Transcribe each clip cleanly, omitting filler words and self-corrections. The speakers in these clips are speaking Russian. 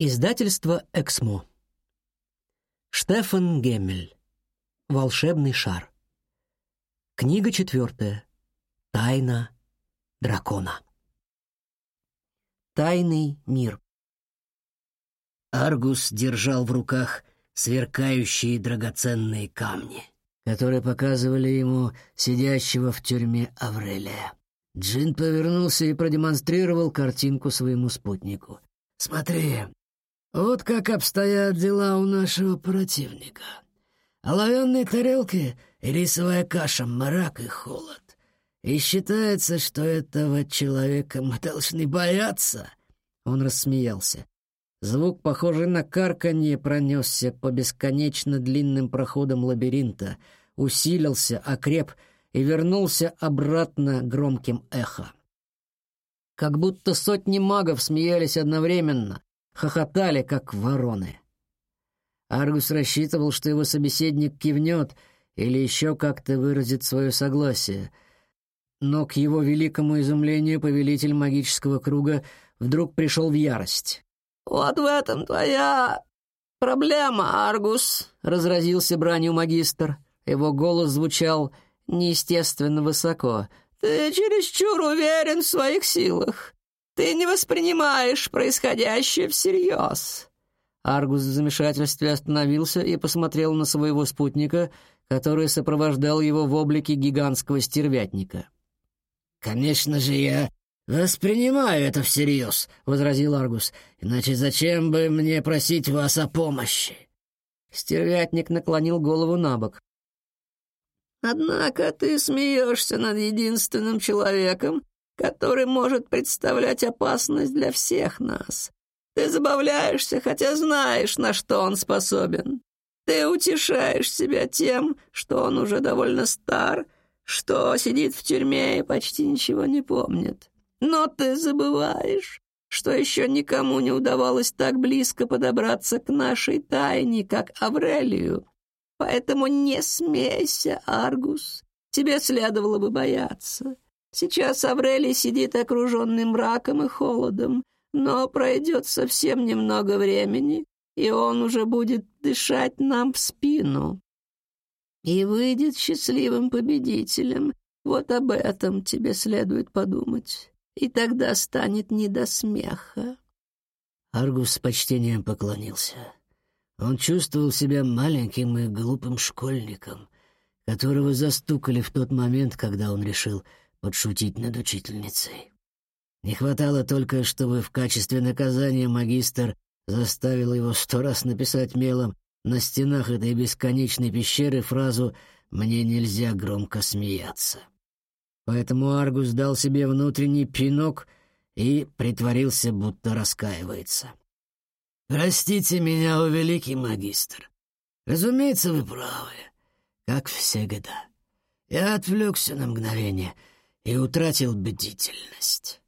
Издательство «Эксмо». Штефан Геммель. «Волшебный шар». Книга 4. Тайна дракона. Тайный мир. Аргус держал в руках сверкающие драгоценные камни, которые показывали ему сидящего в тюрьме Аврелия. Джин повернулся и продемонстрировал картинку своему спутнику. «Смотри, вот как обстоят дела у нашего противника. Оловянные тарелки и рисовая каша, мрак и холод. И считается, что этого человека мы должны бояться». Он рассмеялся. Звук, похожий на карканье, пронесся по бесконечно длинным проходам лабиринта, усилился, окреп и вернулся обратно громким эхо. Как будто сотни магов смеялись одновременно, хохотали, как вороны. Аргус рассчитывал, что его собеседник кивнет или еще как-то выразит свое согласие, но к его великому изумлению повелитель магического круга вдруг пришел в ярость. «Вот в этом твоя проблема, Аргус», — разразился бранью магистр. Его голос звучал неестественно высоко. «Ты чересчур уверен в своих силах. Ты не воспринимаешь происходящее всерьез». Аргус в замешательстве остановился и посмотрел на своего спутника, который сопровождал его в облике гигантского стервятника. «Конечно же, я воспринимаю это всерьез», — возразил Аргус. «Иначе зачем бы мне просить вас о помощи?» Стервятник наклонил голову набок. «Однако ты смеешься над единственным человеком, который может представлять опасность для всех нас. Ты забавляешься, хотя знаешь, на что он способен. Ты утешаешь себя тем, что он уже довольно стар, что сидит в тюрьме и почти ничего не помнит. Но ты забываешь, что еще никому не удавалось так близко подобраться к нашей тайне, как Аврелию. Поэтому не смейся, Аргус. Тебе следовало бы бояться. Сейчас Аврелий сидит окруженный мраком и холодом, но пройдет совсем немного времени, и он уже будет дышать нам в спину и выйдет счастливым победителем. Вот об этом тебе следует подумать, и тогда станет не до смеха». Аргус с почтением поклонился. Он чувствовал себя маленьким и глупым школьником, которого застукали в тот момент, когда он решил подшутить над учительницей. Не хватало только, чтобы в качестве наказания магистр заставил его 100 раз написать мелом на стенах этой бесконечной пещеры фразу «Мне нельзя громко смеяться». Поэтому Аргус дал себе внутренний пинок и притворился, будто раскаивается. «Простите меня, о великий магистр. Разумеется, вы правы, как всегда. Я отвлекся на мгновение и утратил бдительность».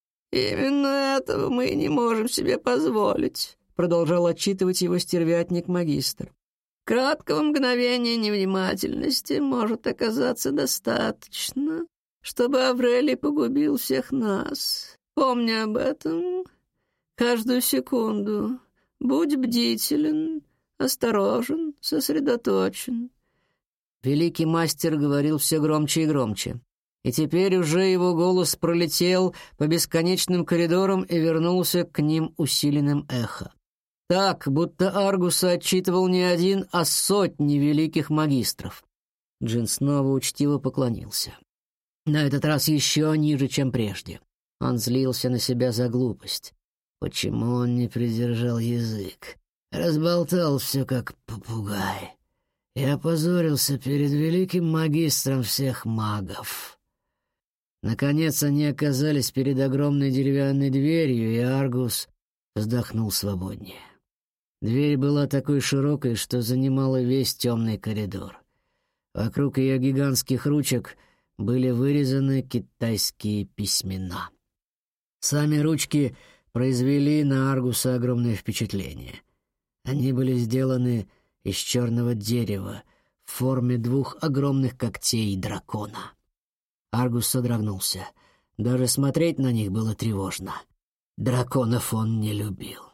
«Именно этого мы и не можем себе позволить», — продолжал отчитывать его стервятник-магистр. «Краткого мгновения невнимательности может оказаться достаточно, чтобы Аврелий погубил всех нас. Помни об этом каждую секунду. Будь бдителен, осторожен, сосредоточен». Великий мастер говорил все громче и громче. И теперь уже его голос пролетел по бесконечным коридорам и вернулся к ним усиленным эхо. Так, будто Аргуса отчитывал не один, а сотни великих магистров. Джин снова учтиво поклонился. На этот раз еще ниже, чем прежде. Он злился на себя за глупость. Почему он не придержал язык? Разболтал все, как попугай. И опозорился перед великим магистром всех магов. Наконец они оказались перед огромной деревянной дверью, и Аргус вздохнул свободнее. Дверь была такой широкой, что занимала весь темный коридор. Вокруг ее гигантских ручек были вырезаны китайские письмена. Сами ручки произвели на Аргуса огромное впечатление. Они были сделаны из черного дерева в форме 2 огромных когтей дракона. Аргус содрогнулся. Даже смотреть на них было тревожно. Драконов он не любил.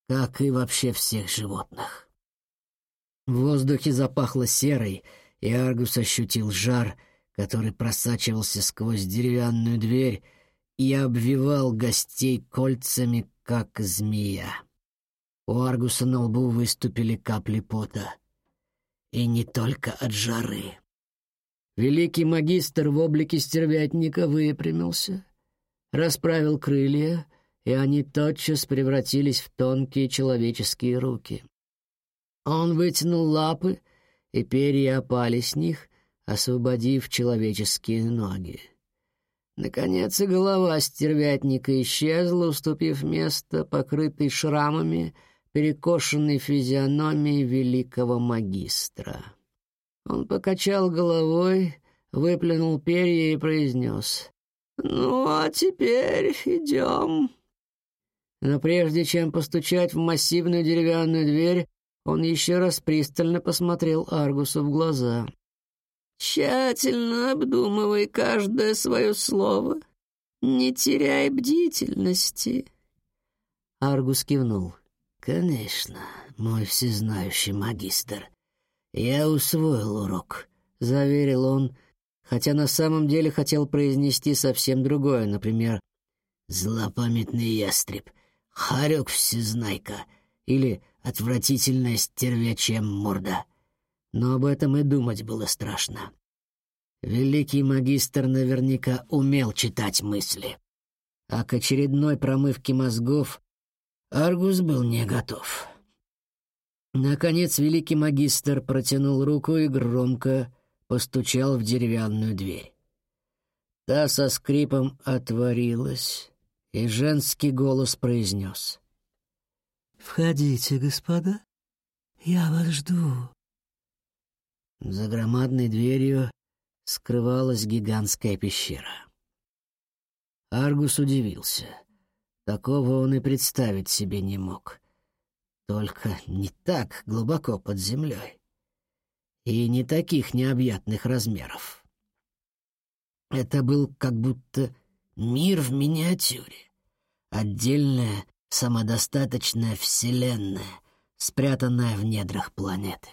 как и вообще всех животных. В воздухе запахло серой, и Аргус ощутил жар, который просачивался сквозь деревянную дверь и обвивал гостей кольцами, как змея. У Аргуса на лбу выступили капли пота. И не только от жары. Великий магистр в облике стервятника выпрямился, расправил крылья, и они тотчас превратились в тонкие человеческие руки. Он вытянул лапы, и перья опали с них, освободив человеческие ноги. Наконец и голова стервятника исчезла, уступив место покрытой шрамами, перекошенной физиономии великого магистра. Он покачал головой, выплюнул перья и произнес: «Ну, а теперь идем». Но прежде чем постучать в массивную деревянную дверь, он еще раз пристально посмотрел Аргусу в глаза. «Тщательно обдумывай каждое свое слово. Не теряй бдительности». Аргус кивнул. «Конечно, мой всезнающий магистр. Я усвоил урок», — заверил он, хотя на самом деле хотел произнести совсем другое, например, «злопамятный ястреб», «хорек всезнайка» или «отвратительная стервячья морда». Но об этом и думать было страшно. Великий магистр наверняка умел читать мысли, а к очередной промывке мозгов Аргус был не готов. Наконец великий магистр протянул руку и громко постучал в деревянную дверь. Та со скрипом отворилась, и женский голос произнес: «Входите, господа, я вас жду». За громадной дверью скрывалась гигантская пещера. Аргус удивился. Такого он и представить себе не мог. Только не так глубоко под землей. И не таких необъятных размеров. Это был как будто мир в миниатюре. Отдельная, самодостаточная вселенная, спрятанная в недрах планеты.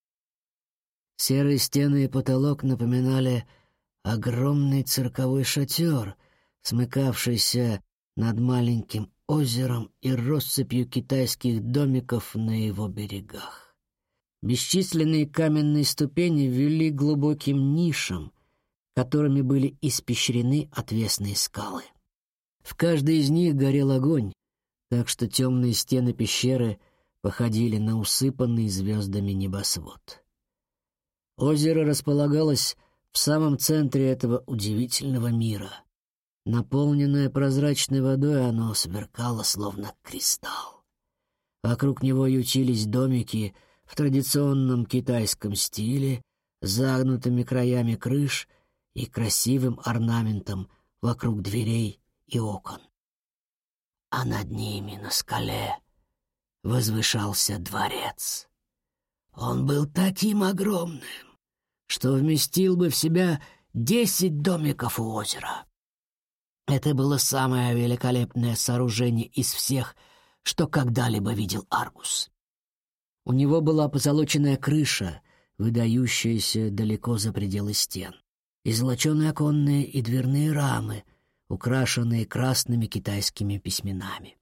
Серые стены и потолок напоминали огромный цирковой шатер, смыкавшийся над маленьким озером и россыпью китайских домиков на его берегах. Бесчисленные каменные ступени вели к глубоким нишам, которыми были испещрены отвесные скалы. В каждой из них горел огонь, так что темные стены пещеры походили на усыпанный звездами небосвод. Озеро располагалось в самом центре этого удивительного мира. Наполненное прозрачной водой, оно сверкало, словно кристалл. Вокруг него ютились домики в традиционном китайском стиле, с загнутыми краями крыш и красивым орнаментом вокруг дверей и окон. А над ними, на скале, возвышался дворец. Он был таким огромным, что вместил бы в себя 10 домиков у озера. Это было самое великолепное сооружение из всех, что когда-либо видел Аргус. У него была позолоченная крыша, выдающаяся далеко за пределы стен, и золоченые оконные и дверные рамы, украшенные красными китайскими письменами.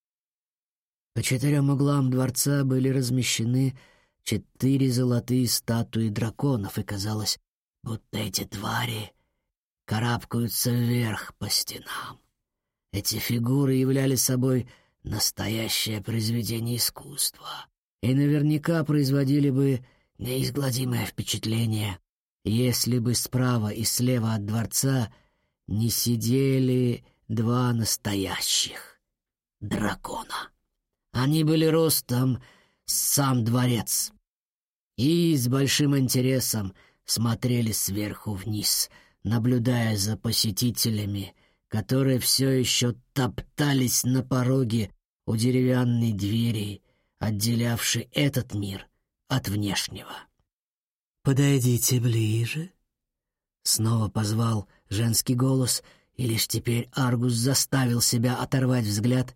По 4 углам дворца были размещены 4 золотые статуи драконов, и казалось, будто эти твари карабкаются вверх по стенам. Эти фигуры являли собой настоящее произведение искусства и наверняка производили бы неизгладимое впечатление, если бы справа и слева от дворца не сидели 2 настоящих дракона. Они были ростом с сам дворец и с большим интересом смотрели сверху вниз, наблюдая за посетителями, которые все еще топтались на пороге у деревянной двери, отделявшей этот мир от внешнего. «Подойдите ближе», — снова позвал женский голос, и лишь теперь Аргус заставил себя оторвать взгляд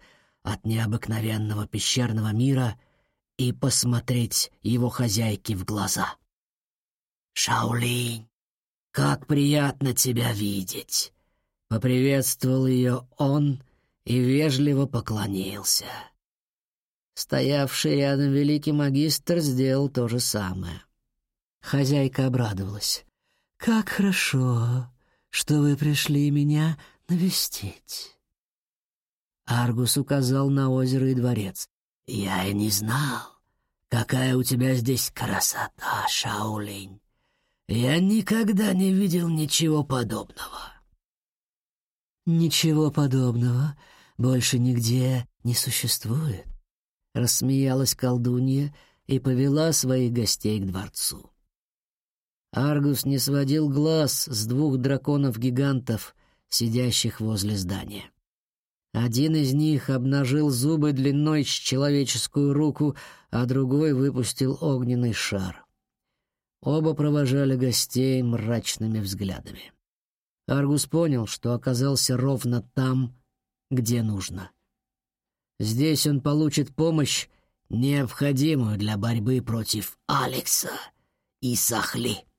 от необыкновенного пещерного мира и посмотреть его хозяйке в глаза. «Шаолинь, как приятно тебя видеть!» — поприветствовал ее он и вежливо поклонился. Стоявший рядом великий магистр сделал то же самое. Хозяйка обрадовалась. «Как хорошо, что вы пришли меня навестить». Аргус указал на озеро и дворец. «Я и не знал, какая у тебя здесь красота, Шаолинь. Я никогда не видел ничего подобного». «Ничего подобного больше нигде не существует», — рассмеялась колдунья и повела своих гостей к дворцу. Аргус не сводил глаз с двух драконов-гигантов, сидящих возле здания. Один из них обнажил зубы длиной с человеческую руку, а другой выпустил огненный шар. Оба провожали гостей мрачными взглядами. Аргус понял, что оказался ровно там, где нужно. Здесь он получит помощь, необходимую для борьбы против Алекса и Сахли.